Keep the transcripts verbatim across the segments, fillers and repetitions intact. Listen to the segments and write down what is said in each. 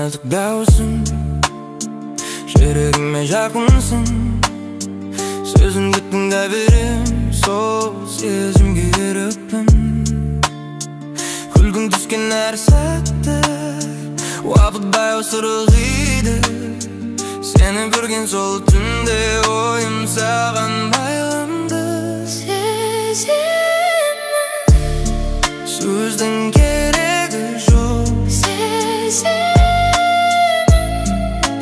kaldıkdausın, жүрегіме жақынсың. Сөзіңді тыңдап берем, сол сезімге ерікпін. Күлгің түскен әр сәтті уақыт баяу сырғиды. Сені көрген сол түнде ойым саған байланды. Сеземін, сөздің керегі жоқ. Сеземін,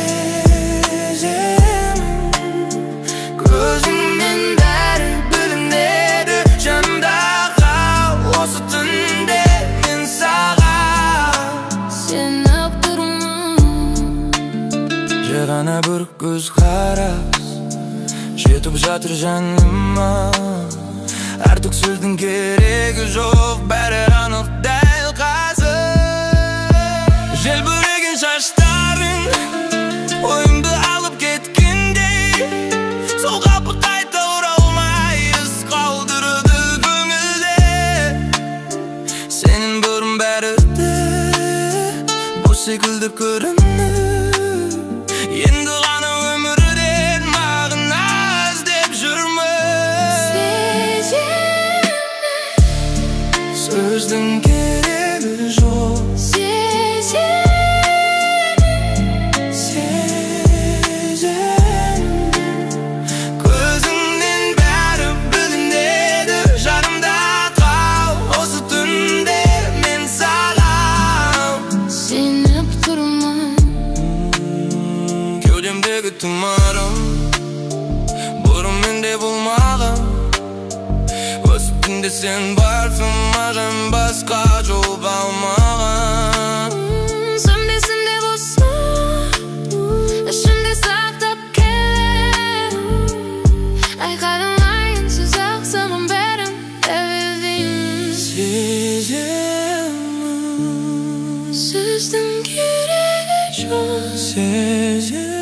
сеземін, көзіңнен бәрі білінеді. Жанымда қал осы түнде мен саған. сені тұрмын. Жай ғана бір көз қарас жетіп жатыр жаныма. Артық сөздің керегі жоқ, бәрі анық дәл қазір. Желбіреген шаштарың ойымды алып кеткендей, сол қалпы қайта оралмай із қалдырды көңілде. Сенің бұрын бәрі де бос секілді көрінді. Енді ғана өмірден мағына іздеп жүрмін. Сеземін, Сөздің керегі жоқ. сеземін, Сеземін, көзіңнен бәрі білінеді. Жанымда қал осы түнде мен саған. сеніп тұрмын. Кеудемдегі тұмарым бұрын менде болмаған. Осы түнде сен барсың, маған басқа жол қалмаған. Сөмдесін де болса, ішімде сақтап кел. Айқайламайынсыз ақ саған бәрін дәлелдеймін. Сеземін, Сөздің керегі жоқ. сеземін.